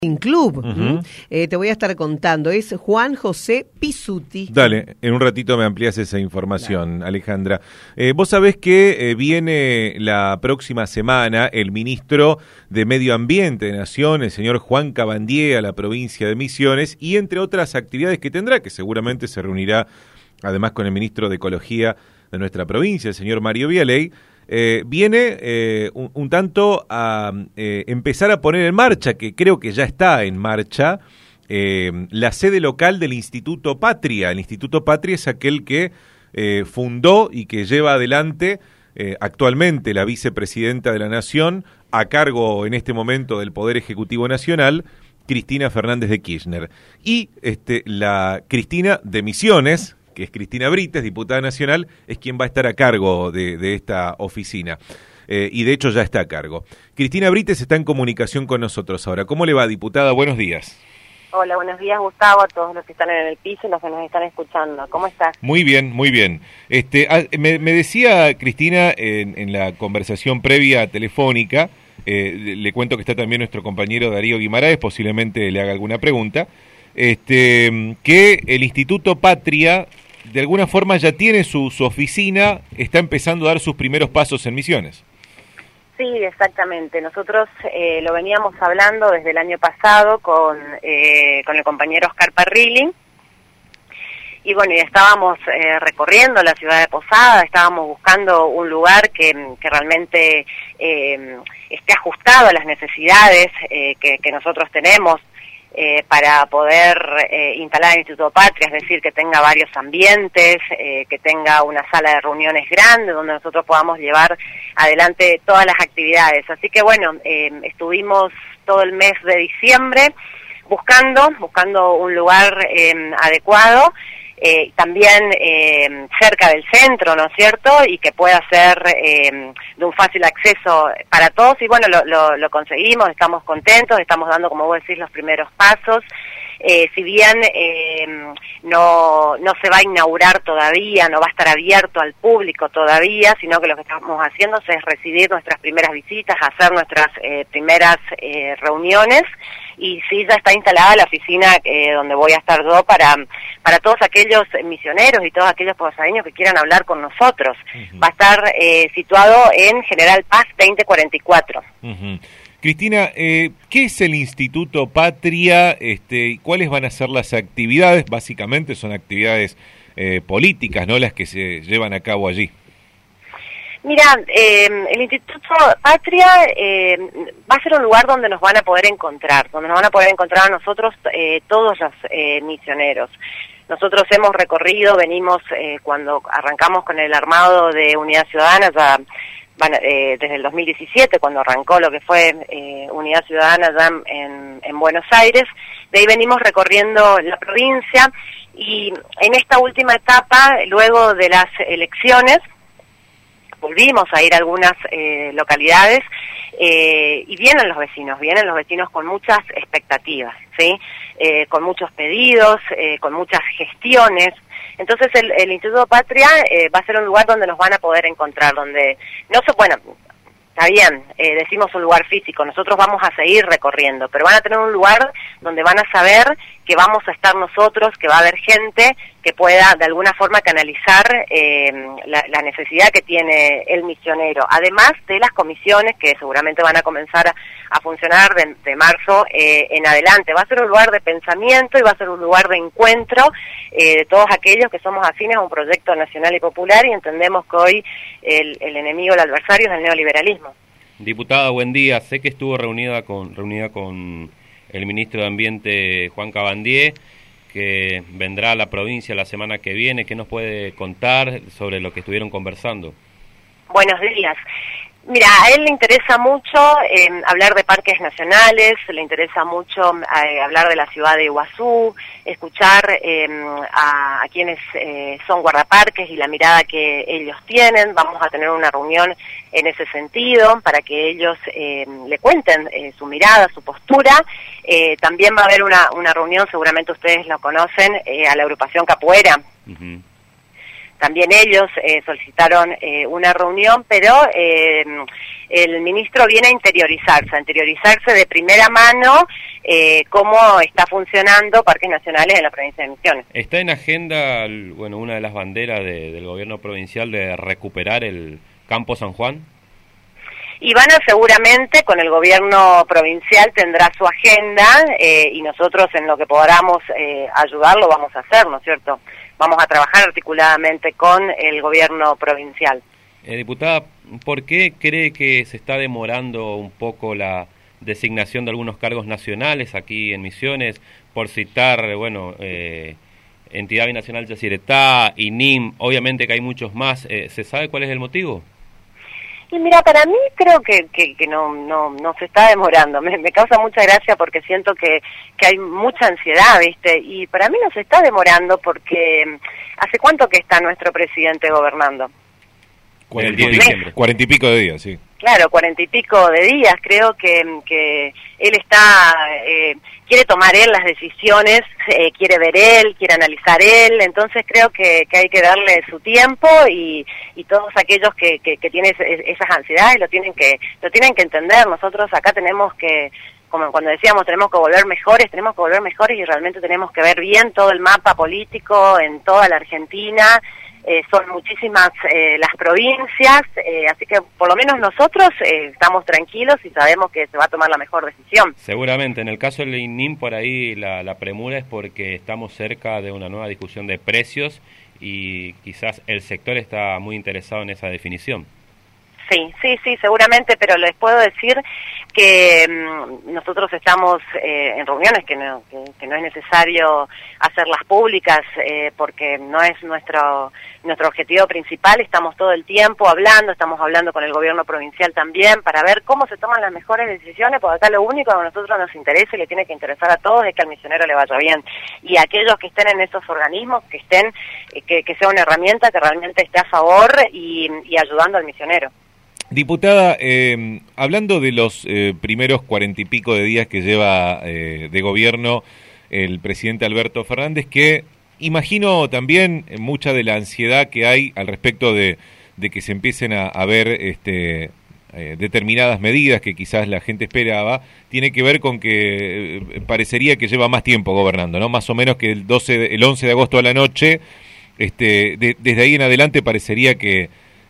Club. Te voy a estar contando, es Juan José Pizzuti. Dale, en un ratito me amplías esa información, claro. Alejandra. Vos sabés que viene la próxima semana el ministro de Medio Ambiente de Nación, el señor Juan Cabandier, a la provincia de Misiones, y entre otras actividades que tendrá, que seguramente se reunirá además con el ministro de Ecología de nuestra provincia, el señor Mario Vialey. Viene un tanto a empezar a poner en marcha, que creo que ya está en marcha, la sede local del Instituto Patria. El Instituto Patria es aquel que fundó y que lleva adelante actualmente la vicepresidenta de la Nación, a cargo en este momento del Poder Ejecutivo Nacional, Cristina Fernández de Kirchner. Y la Cristina de Misiones, que es Cristina Brites, diputada nacional, es quien va a estar a cargo de esta oficina. Y de hecho ya está a cargo. Cristina Brites está en comunicación con nosotros ahora. ¿Cómo le va, diputada? Buenos días. Hola, buenos días, Gustavo, a todos los que están en el piso y los que nos están escuchando. ¿Cómo estás? Muy bien, muy bien. Me decía Cristina en la conversación previa telefónica, le cuento que está también nuestro compañero Darío Guimaraes, posiblemente le haga alguna pregunta, que el Instituto Patria de alguna forma ya tiene su oficina, está empezando a dar sus primeros pasos en Misiones. Sí, exactamente. Nosotros lo veníamos hablando desde el año pasado con el compañero Oscar Parrilli, y bueno, ya estábamos recorriendo la ciudad de Posada, estábamos buscando un lugar que realmente esté ajustado a las necesidades que nosotros tenemos, para poder instalar el Instituto Patria, es decir, que tenga varios ambientes, que tenga una sala de reuniones grande donde nosotros podamos llevar adelante todas las actividades. Así que bueno, estuvimos todo el mes de diciembre buscando un lugar adecuado, también cerca del centro, ¿no es cierto?, y que pueda ser de un fácil acceso para todos, y bueno, lo conseguimos, estamos contentos, estamos dando, como vos decís, los primeros pasos. Si bien no se va a inaugurar todavía, no va a estar abierto al público todavía, sino que lo que estamos haciendo es recibir nuestras primeras visitas, hacer nuestras primeras reuniones, y sí, ya está instalada la oficina donde voy a estar yo para todos aquellos misioneros y todos aquellos posadeños que quieran hablar con nosotros. Va a estar situado en General Paz 2044. Cristina, ¿qué es el Instituto Patria? ¿Cuáles van a ser las actividades? Básicamente son actividades políticas, ¿no?, las que se llevan a cabo allí. Mira, el Instituto Patria va a ser un lugar donde nos van a poder encontrar, a nosotros todos los misioneros. Nosotros hemos recorrido, venimos cuando arrancamos con el armado de Unidad Ciudadana, ya desde el 2017, cuando arrancó lo que fue Unidad Ciudadana ya en Buenos Aires, de ahí venimos recorriendo la provincia, y en esta última etapa, luego de las elecciones, volvimos a ir a algunas localidades, y vienen los vecinos con muchas expectativas, ¿sí? Con muchos pedidos, con muchas gestiones. Entonces el Instituto Patria va a ser un lugar donde nos van a poder encontrar, donde está bien, decimos un lugar físico, nosotros vamos a seguir recorriendo, pero van a tener un lugar donde van a saber que vamos a estar nosotros, que va a haber gente que pueda de alguna forma canalizar la necesidad que tiene el misionero, además de las comisiones que seguramente van a comenzar a funcionar de marzo en adelante. Va a ser un lugar de pensamiento y va a ser un lugar de encuentro de todos aquellos que somos afines a un proyecto nacional y popular, y entendemos que hoy el enemigo, el adversario, es el neoliberalismo. Diputada, buen día. Sé que estuvo reunida con el ministro de Ambiente, Juan Cabandier, que vendrá a la provincia la semana que viene. ¿Qué nos puede contar sobre lo que estuvieron conversando? Buenos días. Mira, a él le interesa mucho hablar de parques nacionales, le interesa mucho hablar de la ciudad de Iguazú, escuchar a quienes son guardaparques y la mirada que ellos tienen. Vamos a tener una reunión en ese sentido para que ellos le cuenten su mirada, su postura. También va a haber una reunión, seguramente ustedes lo conocen, a la agrupación Capoeira. también ellos solicitaron una reunión, pero el ministro viene a interiorizarse de primera mano cómo está funcionando Parques Nacionales en la provincia de Misiones. ¿Está en agenda, bueno, una de las banderas del gobierno provincial de recuperar el Campo San Juan? Ivana seguramente con el gobierno provincial tendrá su agenda y nosotros en lo que podamos ayudarlo vamos a hacer, ¿no es cierto? Vamos a trabajar articuladamente con el gobierno provincial. Diputada, ¿por qué cree que se está demorando un poco la designación de algunos cargos nacionales aquí en Misiones? Por citar, bueno, Entidad Binacional Yacyretá, INIM, obviamente que hay muchos más. ¿Se sabe cuál es el motivo? Y mira, para mí creo que no se está demorando. Me causa mucha gracia porque siento que hay mucha ansiedad, ¿viste? Y para mí no se está demorando porque ¿hace cuánto que está nuestro presidente gobernando? 40 y pico de días, sí. Claro, 40 y pico de días. Creo que él está, quiere tomar él las decisiones, quiere ver él, quiere analizar él. Entonces creo que hay que darle su tiempo y todos aquellos que tienen esas ansiedades lo tienen que entender. Nosotros acá tenemos que, como cuando decíamos, tenemos que volver mejores y realmente tenemos que ver bien todo el mapa político en toda la Argentina. Son muchísimas las provincias, así que por lo menos nosotros estamos tranquilos y sabemos que se va a tomar la mejor decisión. Seguramente, en el caso del INIM por ahí la premura es porque estamos cerca de una nueva discusión de precios y quizás el sector está muy interesado en esa definición. Sí, seguramente, pero les puedo decir que nosotros estamos en reuniones que no es necesario hacerlas públicas porque no es nuestro objetivo principal. Estamos todo el tiempo estamos hablando con el gobierno provincial también para ver cómo se toman las mejores decisiones, porque acá lo único que a nosotros nos interesa y le tiene que interesar a todos es que al misionero le vaya bien. Y aquellos que estén en esos organismos, que sea una herramienta que realmente esté a favor y ayudando al misionero. Diputada, hablando de los primeros 40 y pico de días que lleva de gobierno el presidente Alberto Fernández, que imagino también mucha de la ansiedad que hay al respecto de que se empiecen a ver determinadas medidas que quizás la gente esperaba, tiene que ver con que parecería que lleva más tiempo gobernando, ¿no? Más o menos que el 11 de agosto a la noche, desde ahí en adelante parecería que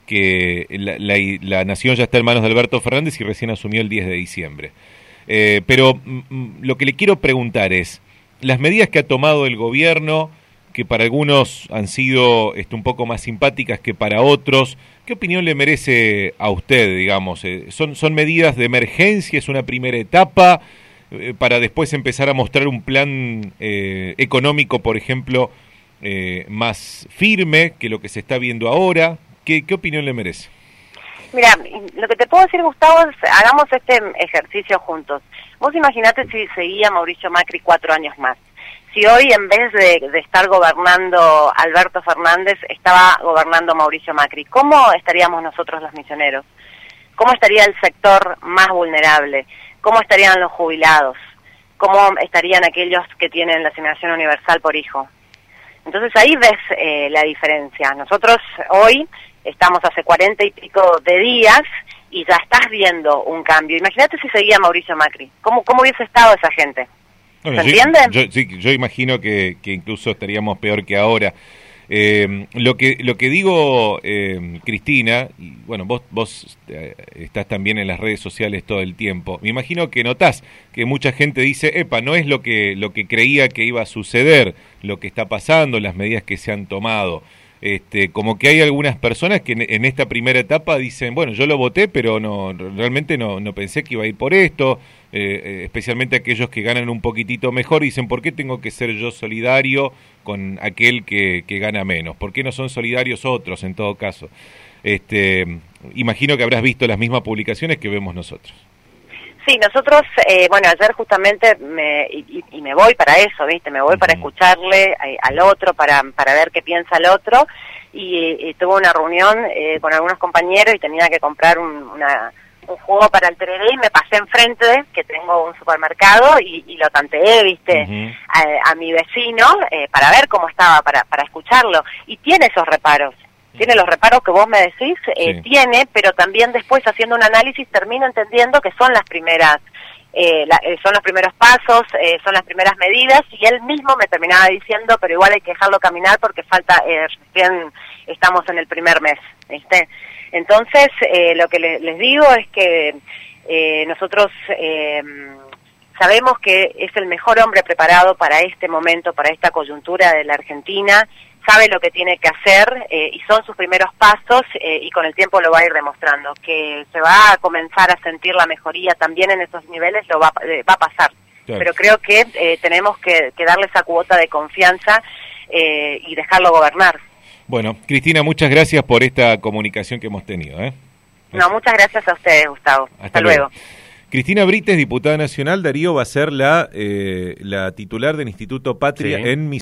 la nación ya está en manos de Alberto Fernández y recién asumió el 10 de diciembre. Pero lo que le quiero preguntar es, las medidas que ha tomado el gobierno, que para algunos han sido un poco más simpáticas que para otros, ¿qué opinión le merece a usted, digamos? ¿Son medidas de emergencia, es una primera etapa, para después empezar a mostrar un plan económico, por ejemplo, más firme que lo que se está viendo ahora? ¿Qué opinión le merece? Mira, lo que te puedo decir, Gustavo, es hagamos este ejercicio juntos. Vos imaginate si seguía Mauricio Macri 4 años más. Si hoy, en vez de estar gobernando Alberto Fernández, estaba gobernando Mauricio Macri, ¿cómo estaríamos nosotros los misioneros? ¿Cómo estaría el sector más vulnerable? ¿Cómo estarían los jubilados? ¿Cómo estarían aquellos que tienen la asignación universal por hijo? Entonces ahí ves la diferencia. Nosotros hoy estamos hace 40 y pico de días y ya estás viendo un cambio. Imagínate si seguía Mauricio Macri. ¿Cómo hubiese estado esa gente? Bueno, ¿Se entiende? Yo imagino que incluso estaríamos peor que ahora. Lo que digo, Cristina, y bueno, vos estás también en las redes sociales todo el tiempo. Me imagino que notás que mucha gente dice, no es lo que creía que iba a suceder, lo que está pasando, las medidas que se han tomado. Como que hay algunas personas que en esta primera etapa dicen, bueno, yo lo voté, pero realmente no pensé que iba a ir por esto, especialmente aquellos que ganan un poquitito mejor, dicen, ¿por qué tengo que ser yo solidario con aquel que gana menos? ¿Por qué no son solidarios otros en todo caso? Imagino que habrás visto las mismas publicaciones que vemos nosotros. Sí, nosotros, ayer justamente me voy para eso, ¿viste? Me voy para escucharle al otro, para ver qué piensa el otro, y tuve una reunión con algunos compañeros y tenía que comprar un jugo para el tereré y me pasé enfrente, que tengo un supermercado, y lo tanteé, viste, a mi vecino, para ver cómo estaba, para escucharlo. Y tiene esos reparos. Tiene los reparos que vos me decís, tiene, pero también después haciendo un análisis termino entendiendo que son las primeras, son los primeros pasos, son las primeras medidas, y él mismo me terminaba diciendo, pero igual hay que dejarlo caminar porque falta, recién estamos en el primer mes, ¿viste? Entonces, lo que les digo es que nosotros sabemos que es el mejor hombre preparado para este momento, para esta coyuntura de la Argentina, sabe lo que tiene que hacer y son sus primeros pasos y con el tiempo lo va a ir demostrando. Que se va a comenzar a sentir la mejoría también en esos niveles, lo va a pasar. Claro. Pero creo que tenemos que darle esa cuota de confianza y dejarlo gobernar. Bueno, Cristina, muchas gracias por esta comunicación que hemos tenido. No, muchas gracias a ustedes, Gustavo. Hasta luego. Cristina Brites, diputada nacional. Darío va a ser la titular del Instituto Patria en